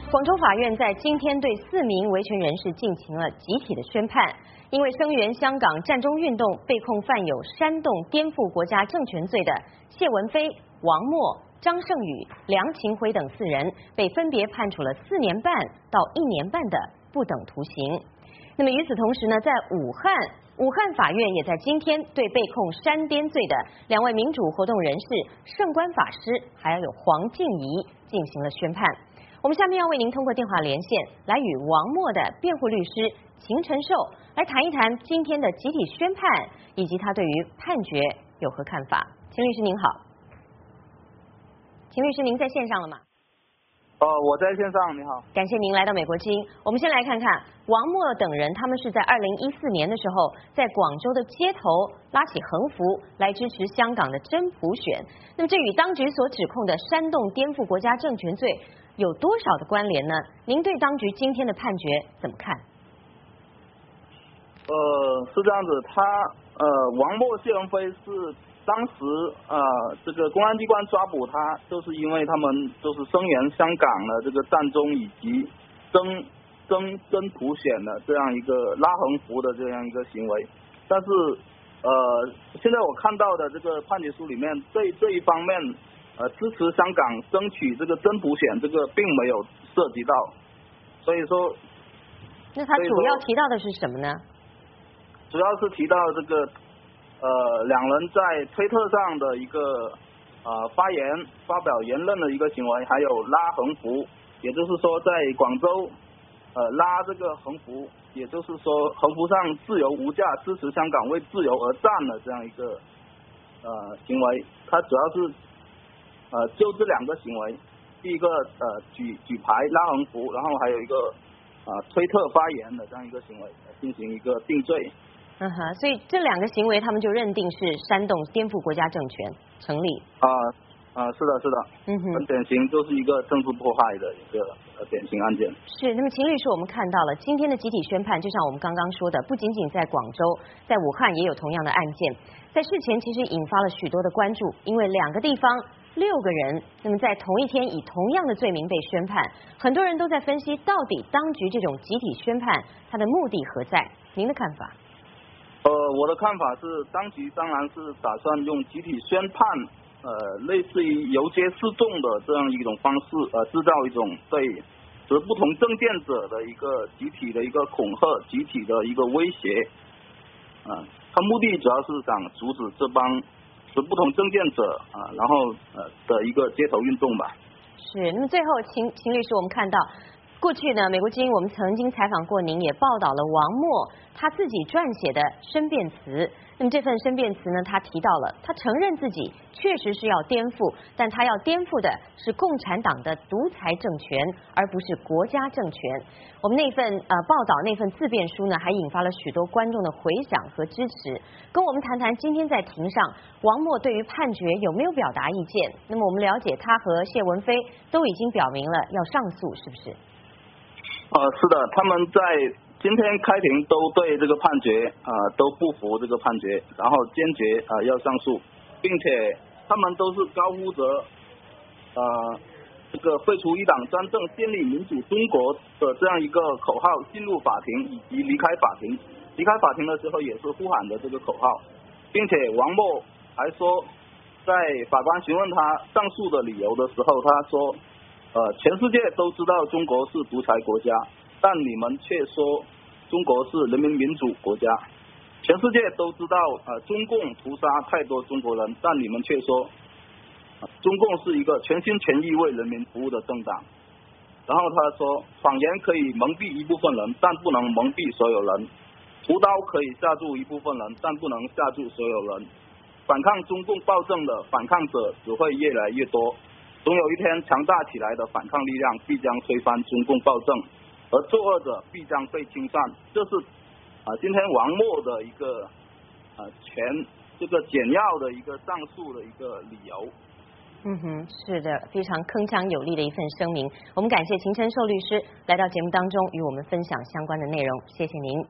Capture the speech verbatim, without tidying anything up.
广州法院在今天对四名维权人士进行了集体的宣判，因为声援香港战中运动被控犯有煽动颠覆国家政权罪的谢文飞、王默、张胜宇、梁勤辉等四人，被分别判处了四年半到一年半的不等徒刑。那么与此同时呢，在武汉，武汉法院也在今天对被控煽颠罪的两位民主活动人士圣观法师，还有黄静怡进行了宣判。我们下面要为您通过电话连线，来与王默的辩护律师秦承寿来谈一谈今天的集体宣判，以及他对于判决有何看法。秦律师您好。秦律师您在线上了吗？ 呃，我在线上，你好。 感谢您来到美国之音。我们先来看看王默等人，他们是在二零一四年的时候，在广州的街头拉起横幅来支持香港的真普选。那么这与当局所指控的煽动颠覆国家政权罪有多少的关联呢？您对当局今天的判决怎么看？ 呃，是这样子，他呃，王默、谢文飞是当时呃，这个公安机关抓捕他，就是因为他们就是声援香港的这个战中以及争争真普选的这样一个拉横幅的这样一个行为。但是呃，现在我看到的这个判决书里面，对这一方面呃支持香港争取这个真普选这个并没有涉及到，所以说， 那他主要提到的是什么呢？ 主要是提到这个。呃，两人在推特上的一个呃发言、发表言论的一个行为，还有拉横幅，也就是说在广州呃拉这个横幅，也就是说横幅上自由无价，支持香港为自由而战的这样一个呃行为。它主要是呃就这两个行为，第一个呃举举牌拉横幅，然后还有一个呃推特发言的这样一个行为，进行一个定罪。 嗯哼，所以这两个行为他们就认定是煽动颠覆国家政权，成立。 啊啊，是的，是的， 嗯哼， 很典型，就是一个政治迫害的一个呃典型案件。 是，那么秦律师，我们看到了今天的集体宣判，就像我们刚刚说的，不仅仅在广州，在武汉也有同样的案件。在事前其实引发了许多的关注，因为两个地方六个人，那么在同一天以同样的罪名被宣判，很多人都在分析到底当局这种集体宣判它的目的何在？您的看法？ 呃，我的看法是，当局当然是打算用集体宣判，呃，类似于游街示众的这样一种方式，呃，制造一种对持不同政见者的一个集体的一个恐吓，集体的一个威胁。啊、呃，他目的主要是想阻止这帮持不同政见者啊、呃，然后呃的一个街头运动吧。 是，那么最后秦秦律师，我们看到。过去呢，美国之音我们曾经采访过您，也报道了王默他自己撰写的申辩词。那么这份申辩词呢，他提到了，他承认自己确实是要颠覆，但他要颠覆的是共产党的独裁政权，而不是国家政权。我们那份呃报道那份自辩书呢，还引发了许多观众的回响和支持。跟我们谈谈今天在庭上，王默对于判决有没有表达意见？那么我们了解他和谢文飞都已经表明了要上诉，是不是？ 呃，是的，他们在今天开庭都对这个判决啊、呃、都不服这个判决，然后坚决啊、呃、要上诉，并且他们都是高呼着呃这个废除一党专政、建立民主中国的这样一个口号进入法庭以及离开法庭。离开法庭的时候也是呼喊的这个口号，并且王默还说，在法官询问他上诉的理由的时候，他说。呃，全世界都知道中国是独裁国家，但你们却说中国是人民民主国家。全世界都知道，呃，中共屠杀太多中国人，但你们却说，呃、中共是一个全心全意为人民服务的政党。然后他说，谎言可以蒙蔽一部分人，但不能蒙蔽所有人；屠刀可以吓住一部分人，但不能吓住所有人。反抗中共暴政的反抗者只会越来越多。总有一天，强大起来的反抗力量必将推翻中共暴政，而作恶者必将被清算。这是啊、呃，今天王默的一个呃全这个简要的一个上诉的一个理由。 嗯哼，是的，非常铿锵有力的一份声明。我们感谢秦承寿律师来到节目当中与我们分享相关的内容，谢谢您。